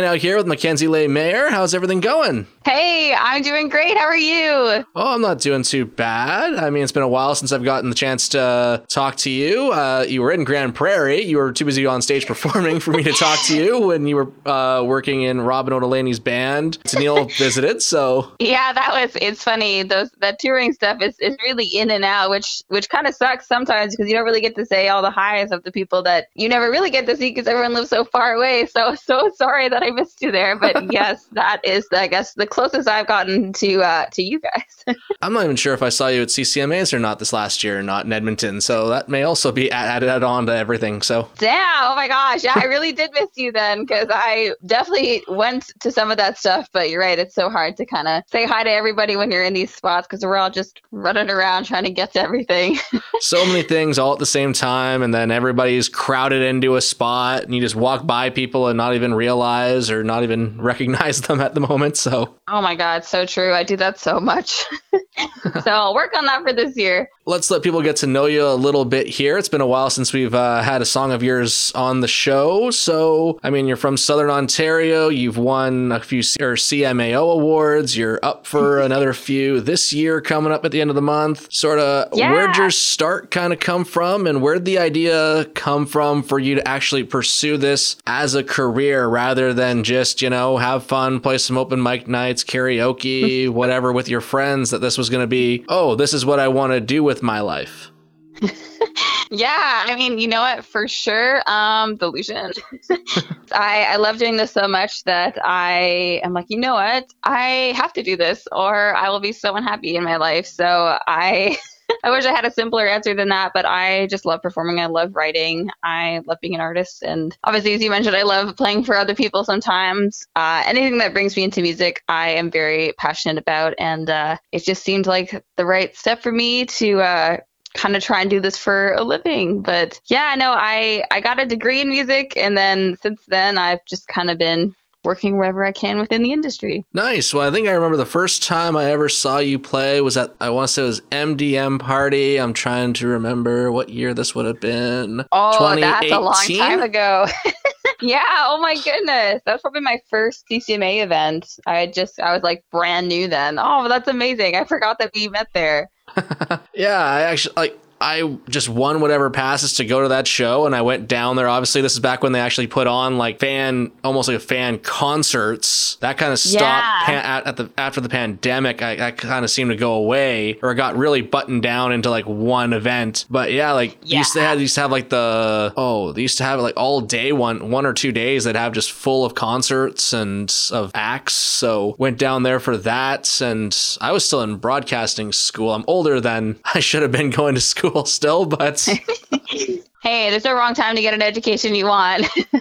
out here with Mackenzie Leigh Mayer. How's everything going? Hey, I'm doing great. How are you? Oh, I'm not doing too bad. I mean, it's been a while since I've gotten the chance to talk to you. You were in Grand Prairie. You were too busy on stage performing for me to talk to you when you were working in Robin Ottolani's band. Tennille visited, so... Yeah, it's funny. That touring stuff is really in and out, which kind of sucks sometimes because you don't really get to say all the highs of the people that you never really get to see because everyone lives so far away. So sorry that I missed you there. But yes, that is, I guess, the closest I've gotten to you guys. I'm not even sure if I saw you at CCMAs or not this last year, not in Edmonton. So that may also be added on to everything. So damn, oh my gosh. Yeah, I really did miss you then because I definitely went to some of that stuff. But you're right. It's so hard to kind of say hi to everybody when you're in these spots because we're all just running around trying to get to everything. So many things all at the same time. And then everybody's crowded into a spot and you just walk by people and not even realize or not even recognize them at the moment. So, oh my God, so true. I do that so much. So I'll work on that for this year. Let's let people get to know you a little bit here. It's been a while since we've had a song of yours on the show. So, I mean, you're from Southern Ontario. You've won a few CMAO awards. You're up for another few this year coming up at the end of the month. Sort of, yeah. Where'd your start kind of come from? And where'd the idea come from for you to actually pursue this as a career rather than just, have fun, play some open mic nights, karaoke, whatever with your friends, that this was going to be, oh, this is what I want to do with my life? Yeah, I mean, you know what, for sure, delusion. I love doing this so much that I am like, you know what, I have to do this or I will be so unhappy in my life. So I wish I had a simpler answer than that, but I just love performing. I love writing. I love being an artist. And obviously, as you mentioned, I love playing for other people sometimes. Anything that brings me into music, I am very passionate about. And it just seemed like the right step for me to kind of try and do this for a living. But yeah, no, I got a degree in music. And then since then, I've just kind of been working wherever I can within the industry. Nice. Well, I think I remember the first time I ever saw you play was at, I want to say it was MDM Party. I'm trying to remember what year this would have been. Oh, that's a long time ago. Yeah. Oh my goodness. That was probably my first CCMA event. I was like brand new then. Oh, that's amazing. I forgot that we met there. Yeah, I just won whatever passes to go to that show, and I went down there. Obviously, this is back when they actually put on almost like fan concerts. That kind of stopped after the pandemic. I kind of seemed to go away, or it got really buttoned down into like one event. But yeah, they used to have like all day one or 2 days that have just full of concerts and of acts. So went down there for that, and I was still in broadcasting school. I'm older than I should have been going to school still, but hey, there's no wrong time to get an education you want.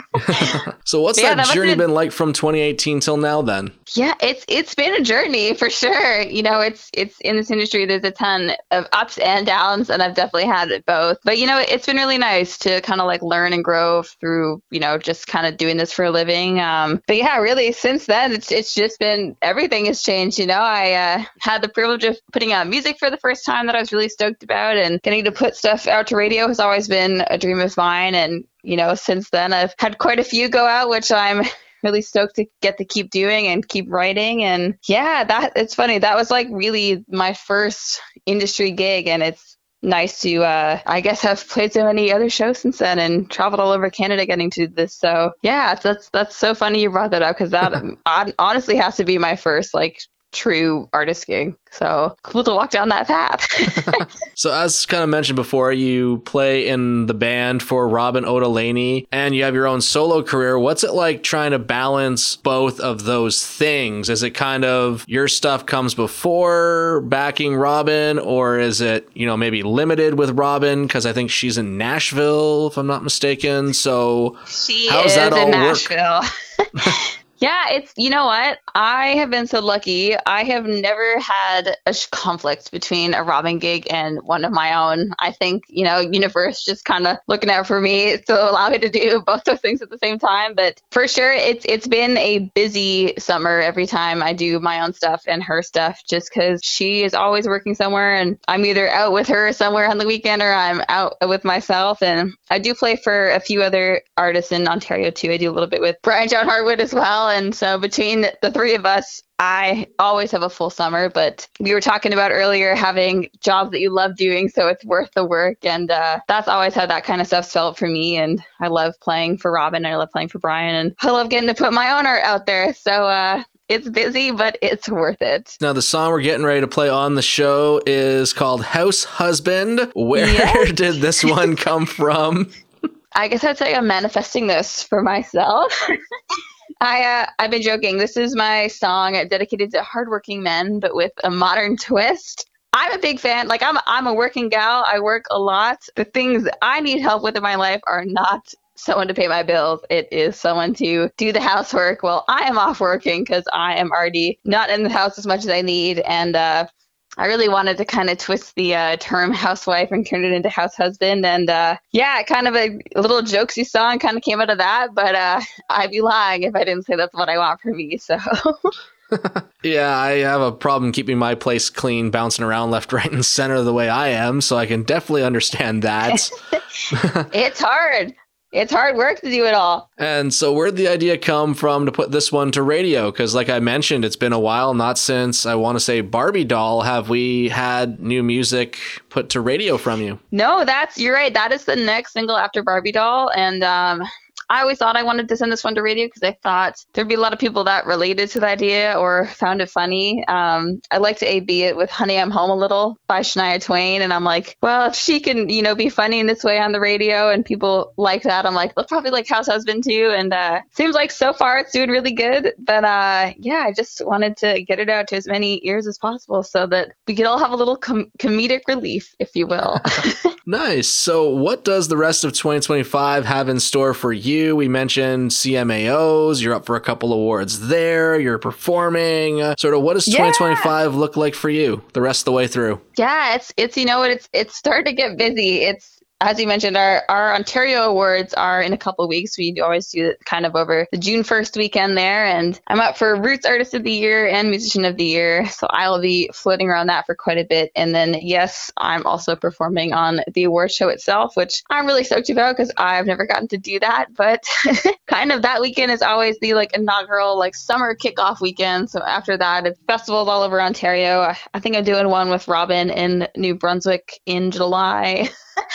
So what's that journey been like from 2018 till now then? Yeah, it's been a journey for sure. It's in this industry, there's a ton of ups and downs, and I've definitely had it both. But it's been really nice to kind of like learn and grow through, just kind of doing this for a living. But yeah, really since then, it's just been, everything has changed. I had the privilege of putting out music for the first time that I was really stoked about, and getting to put stuff out to radio has always been a dream of mine. And since then I've had quite a few go out, which I'm really stoked to get to keep doing and keep writing. And yeah, it's funny. That was like really my first industry gig, and it's nice to I guess have played so many other shows since then and traveled all over Canada getting to this. So yeah, that's so funny you brought that up, because that honestly has to be my first like true artist gig. So cool to walk down that path. So as kind of mentioned before, you play in the band for Robin Ottolani and you have your own solo career. What's it like trying to balance both of those things? Is it kind of your stuff comes before backing Robin, or is it, maybe limited with Robin? Because I think she's in Nashville, if I'm not mistaken. So how does that all work? Yeah, it's, you know what? I have been so lucky. I have never had a conflict between a Robin gig and one of my own. I think, universe just kind of looking out for me to allow me to do both those things at the same time. But for sure, it's been a busy summer every time I do my own stuff and her stuff, just because she is always working somewhere, and I'm either out with her somewhere on the weekend or I'm out with myself. And I do play for a few other artists in Ontario too. I do a little bit with Brian John Hartwood as well. well. And so between the three of us, I always have a full summer, but we were talking about earlier having jobs that you love doing, so it's worth the work. And that's always how that kind of stuff's felt for me. And I love playing for Robin, and I love playing for Brian, and I love getting to put my own art out there. So it's busy, but it's worth it. Now, the song we're getting ready to play on the show is called House Husband. Where did this one come from? I guess I'd say I'm manifesting this for myself. I've been joking. This is my song dedicated to hardworking men, but with a modern twist. I'm a big fan. Like, I'm a working gal. I work a lot. The things I need help with in my life are not someone to pay my bills. It is someone to do the housework while I am off working, because I am already not in the house as much as I need. And I really wanted to kind of twist the term housewife and turn it into house husband. And kind of a little jokesy song kind of came out of that. But I'd be lying if I didn't say that's what I want for me. So yeah, I have a problem keeping my place clean, bouncing around left, right, and center the way I am. So I can definitely understand that. It's hard. It's hard work to do it all. And so where'd the idea come from to put this one to radio? Because like I mentioned, it's been a while, not since, I want to say, Barbie Doll, have we had new music put to radio from you. No, you're right. That is the next single after Barbie Doll. And I always thought I wanted to send this one to radio because I thought there'd be a lot of people that related to the idea or found it funny. I like to AB it with Honey, I'm Home a Little by Shania Twain. And I'm like, well, if she can, be funny in this way on the radio and people like that, I'm like, they'll probably like House Husband too. And seems like so far it's doing really good. But I just wanted to get it out to as many ears as possible so that we could all have a little comedic relief, if you will. Nice. So what does the rest of 2025 have in store for you? We mentioned CMAOs. You're up for a couple awards there. You're performing. Sort of what does 2025 look like for you the rest of the way through? Yeah, it's starting to get busy. It's, as you mentioned, our Ontario Awards are in a couple of weeks. We always do it kind of over the June 1st weekend there. And I'm up for Roots Artist of the Year and Musician of the Year. So I'll be floating around that for quite a bit. And then, yes, I'm also performing on the award show itself, which I'm really stoked about because I've never gotten to do that. But kind of that weekend is always the inaugural summer kickoff weekend. So after that, it's festivals all over Ontario. I think I'm doing one with Robin in New Brunswick in July.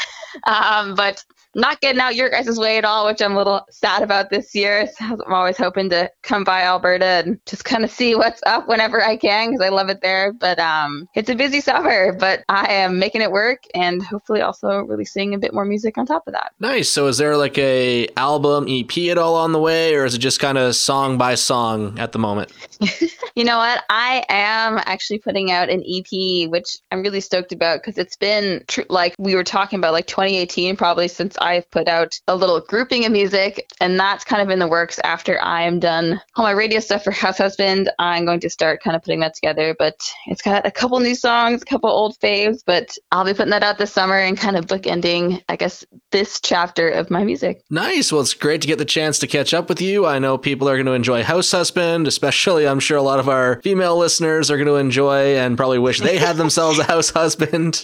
But not getting out your guys' way at all, which I'm a little sad about this year. So I'm always hoping to come by Alberta and just kind of see what's up whenever I can because I love it there. But it's a busy summer, but I am making it work and hopefully also releasing a bit more music on top of that. Nice. So is there a album, EP at all on the way, or is it just kind of song by song at the moment? You know what? I am actually putting out an EP, which I'm really stoked about because it's been like we were talking about 2018 probably since I've put out a little grouping of music, and that's kind of in the works. After I am done all my radio stuff for House Husband, I'm going to start kind of putting that together, but it's got a couple new songs, a couple old faves, but I'll be putting that out this summer and kind of bookending, I guess, this chapter of my music. Nice. Well, it's great to get the chance to catch up with you. I know people are going to enjoy House Husband, especially I'm sure a lot of our female listeners are going to enjoy and probably wish they had themselves a house husband.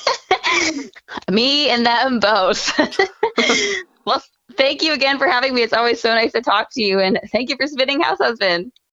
Me and them both. Well, thank you again for having me. It's always so nice to talk to you, and thank you for spinning House Husband.